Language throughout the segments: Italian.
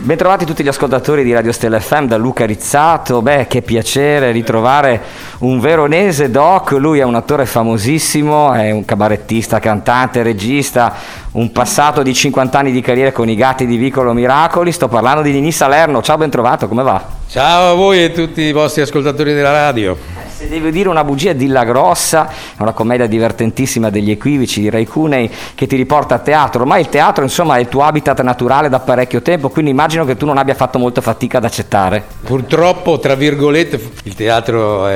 Bentrovati tutti gli ascoltatori di Radio Stella FM da Luca Rizzato. Che piacere ritrovare un veronese doc. Lui è un attore famosissimo, è un cabarettista, cantante, regista, un passato di 50 anni di carriera con i Gatti di Vicolo Miracoli. Sto parlando di Ninì Salerno. Ciao, ben trovato, come va? Ciao a voi e tutti i vostri ascoltatori della radio. Se devo dire una bugia, dilla grossa. È una commedia divertentissima degli equivoci di Ray Cuney che ti riporta a teatro. Ormai il teatro, insomma, è il tuo habitat naturale da parecchio tempo, quindi immagino che tu non abbia fatto molta fatica ad accettare. Purtroppo, tra virgolette, il teatro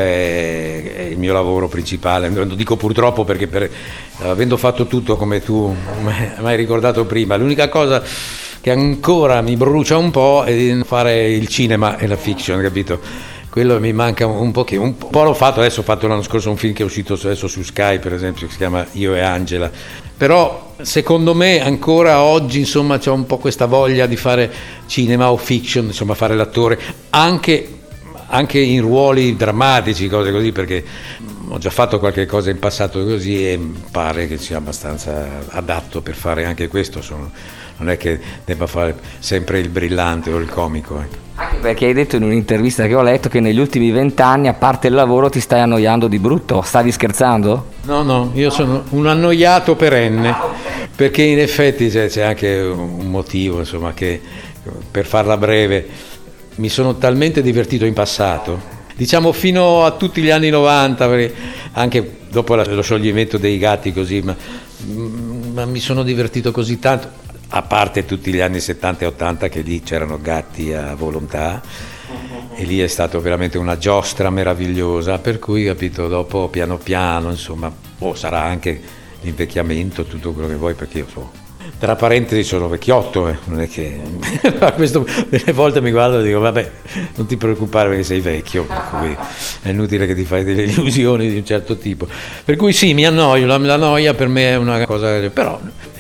è il mio lavoro principale. Non dico purtroppo perché avendo fatto tutto come tu mi hai ricordato prima, l'unica cosa che ancora mi brucia un po' è fare il cinema e la fiction, capito? Quello mi manca un pochino, un po' l'ho fatto, adesso ho fatto l'anno scorso un film che è uscito adesso su Sky, per esempio, che si chiama Io e Angela, però secondo me ancora oggi, insomma, c'ho un po' questa voglia di fare cinema o fiction, insomma, fare l'attore, anche in ruoli drammatici, cose così, perché ho già fatto qualche cosa in passato così e pare che sia abbastanza adatto per fare anche questo, non è che debba fare sempre il brillante o il comico, ecco. Anche perché hai detto in un'intervista che ho letto che negli ultimi 20 anni, a parte il lavoro, ti stai annoiando di brutto. Stavi scherzando? No, io sono un annoiato perenne, perché in effetti c'è anche un motivo, insomma, che per farla breve mi sono talmente divertito in passato, diciamo fino a tutti gli anni 90, anche dopo lo scioglimento dei Gatti così, ma mi sono divertito così tanto. A parte tutti gli anni 70 e 80 che lì c'erano Gatti a volontà e lì è stato veramente una giostra meravigliosa, per cui, capito, dopo piano piano, insomma, sarà anche l'invecchiamento, tutto quello che vuoi, perché io tra parentesi sono vecchiotto, non è che a questo delle volte mi guardo e dico vabbè, non ti preoccupare perché sei vecchio, per cui è inutile che ti fai delle illusioni di un certo tipo, per cui sì, mi annoio, la noia per me è una cosa, però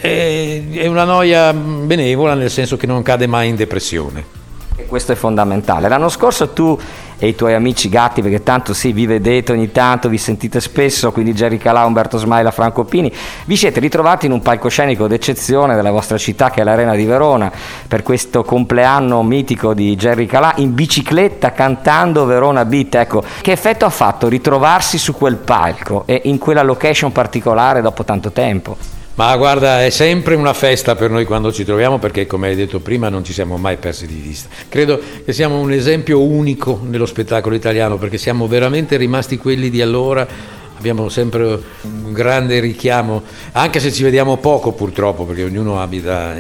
è una noia benevola, nel senso che non cade mai in depressione. E questo è fondamentale. L'anno scorso tu e i tuoi amici Gatti, perché tanto sì, vi vedete ogni tanto, vi sentite spesso, quindi Jerry Calà, Umberto Smaila, Franco Pini, vi siete ritrovati in un palcoscenico d'eccezione della vostra città, che è l'Arena di Verona, per questo compleanno mitico di Jerry Calà, in bicicletta cantando Verona Beat. Ecco, che effetto ha fatto ritrovarsi su quel palco e in quella location particolare dopo tanto tempo? Ma guarda, è sempre una festa per noi quando ci troviamo, perché come hai detto prima non ci siamo mai persi di vista. Credo che siamo un esempio unico nello spettacolo italiano, perché siamo veramente rimasti quelli di allora, abbiamo sempre un grande richiamo, anche se ci vediamo poco purtroppo, perché ognuno abita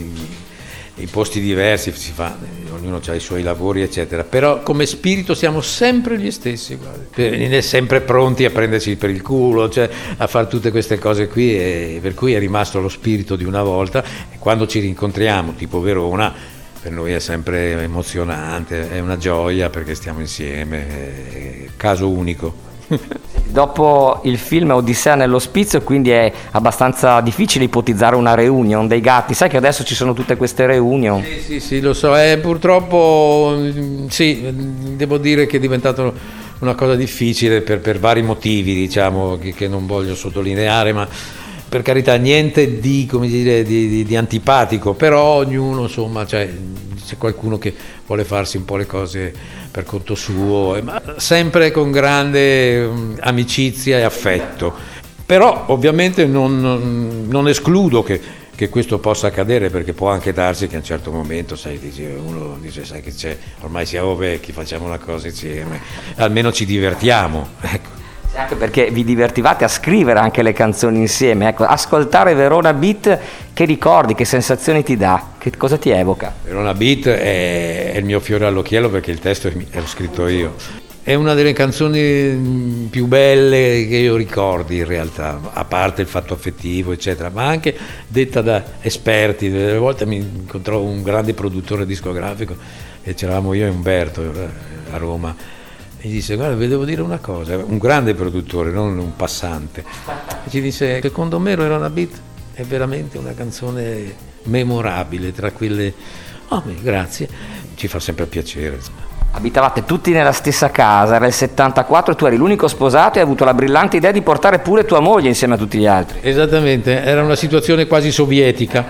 in posti diversi, ognuno ha i suoi lavori eccetera, però come spirito siamo sempre gli stessi, guarda. Sempre pronti a prendersi per il culo, cioè a fare tutte queste cose qui, e per cui è rimasto lo spirito di una volta, e quando ci rincontriamo tipo Verona per noi è sempre emozionante, è una gioia perché stiamo insieme, è caso unico. Dopo il film Odissea nell'ospizio, quindi è abbastanza difficile ipotizzare una reunion dei Gatti. Sai che adesso ci sono tutte queste reunion? Sì, lo so, purtroppo sì, devo dire che è diventato una cosa difficile per vari motivi, diciamo, che non voglio sottolineare, ma per carità niente di, come dire, di antipatico, però ognuno, insomma, c'è qualcuno che vuole farsi un po' le cose per conto suo, ma sempre con grande amicizia e affetto. Però ovviamente non escludo che questo possa accadere, perché può anche darsi che a un certo momento, uno dice, sai che c'è, ormai siamo vecchi, facciamo una cosa insieme, almeno ci divertiamo, ecco. Anche perché vi divertivate a scrivere anche le canzoni insieme, ecco, ascoltare Verona Beat, che ricordi, che sensazioni ti dà, che cosa ti evoca? Verona Beat è il mio fiore all'occhiello, perché il testo l'ho scritto io, è una delle canzoni più belle che io ricordi in realtà, a parte il fatto affettivo eccetera, ma anche detta da esperti. Delle volte mi incontrò un grande produttore discografico e c'eravamo io e Umberto a Roma, e disse, guarda, vi devo dire una cosa, un grande produttore, non un passante, e ci disse, secondo me Verona Beat è veramente una canzone memorabile, tra quelle, grazie, ci fa sempre piacere. Abitavate tutti nella stessa casa, era il 74, tu eri l'unico sposato e hai avuto la brillante idea di portare pure tua moglie insieme a tutti gli altri. Esattamente, era una situazione quasi sovietica,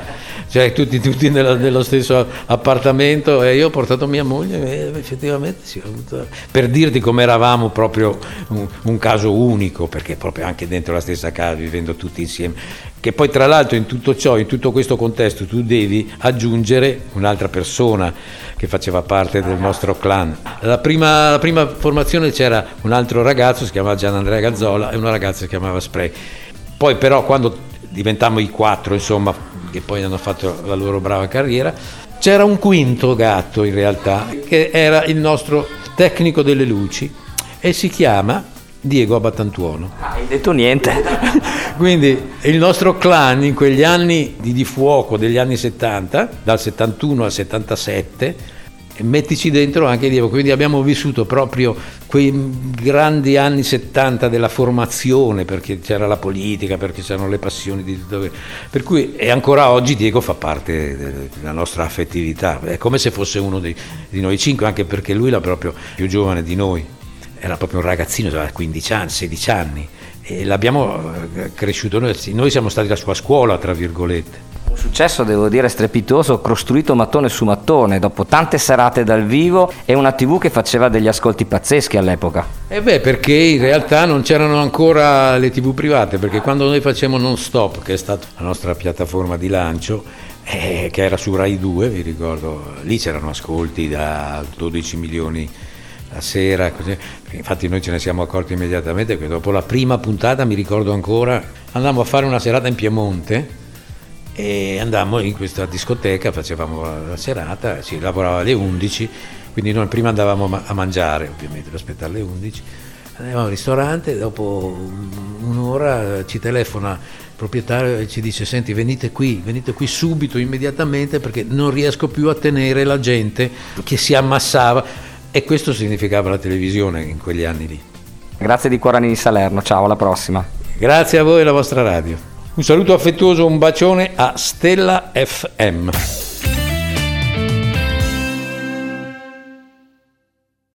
cioè tutti nello stesso appartamento, e io ho portato mia moglie, e effettivamente sì, per dirti come eravamo proprio un caso unico, perché proprio anche dentro la stessa casa, vivendo tutti insieme, che poi tra l'altro in tutto ciò, in tutto questo contesto, tu devi aggiungere un'altra persona che faceva parte del nostro clan. La prima formazione c'era un altro ragazzo, si chiamava Gianandrea Gazzola, e una ragazza si chiamava Spray. Poi però quando diventammo i 4, insomma, che poi hanno fatto la loro brava carriera, c'era un quinto gatto in realtà, che era il nostro tecnico delle luci, e si chiama Diego Abbatantuono. Hai detto niente. Quindi il nostro clan in quegli anni di fuoco degli anni 70, dal 71 al 77, mettici dentro anche Diego, quindi abbiamo vissuto proprio quei grandi anni 70 della formazione, perché c'era la politica, perché c'erano le passioni di tutto, per cui e ancora oggi Diego fa parte della nostra affettività, è come se fosse uno di noi 5, anche perché lui era proprio più giovane di noi, era proprio un ragazzino, aveva 15 anni, 16 anni, e l'abbiamo cresciuto noi siamo stati la sua scuola, tra virgolette. Un successo, devo dire, strepitoso, costruito mattone su mattone, dopo tante serate dal vivo e una TV che faceva degli ascolti pazzeschi all'epoca. Perché in realtà non c'erano ancora le TV private, perché quando noi facevamo Non Stop, che è stata la nostra piattaforma di lancio, che era su Rai 2, vi ricordo, lì c'erano ascolti da 12 milioni la sera, così. Infatti noi ce ne siamo accorti immediatamente, che dopo la prima puntata, mi ricordo ancora, andammo a fare una serata in Piemonte e andammo in questa discoteca, facevamo la serata, si lavorava alle 11, quindi noi prima andavamo a mangiare, ovviamente per aspettare le 11, andavamo al ristorante, dopo un'ora ci telefona il proprietario e ci dice: senti, venite qui subito, immediatamente, perché non riesco più a tenere la gente che si ammassava. E questo significava la televisione in quegli anni lì. Grazie di cuore, Nini Salerno, ciao, alla prossima. Grazie a voi e alla vostra radio. Un saluto affettuoso, un bacione a Stella FM.